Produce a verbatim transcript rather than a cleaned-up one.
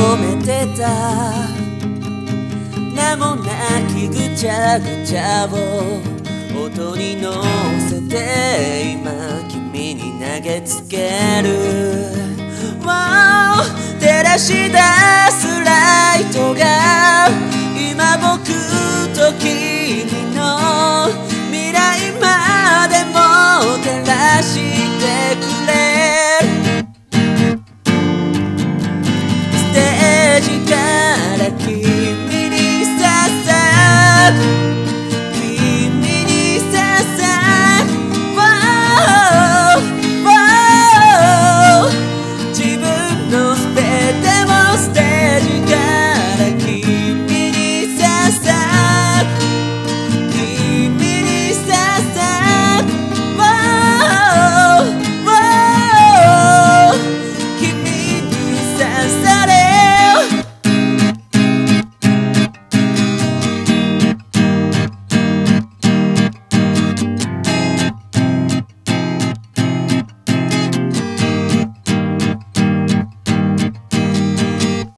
めてた名もなきぐちゃぐちゃを音に乗せて今君に投げつける、wow、照らし出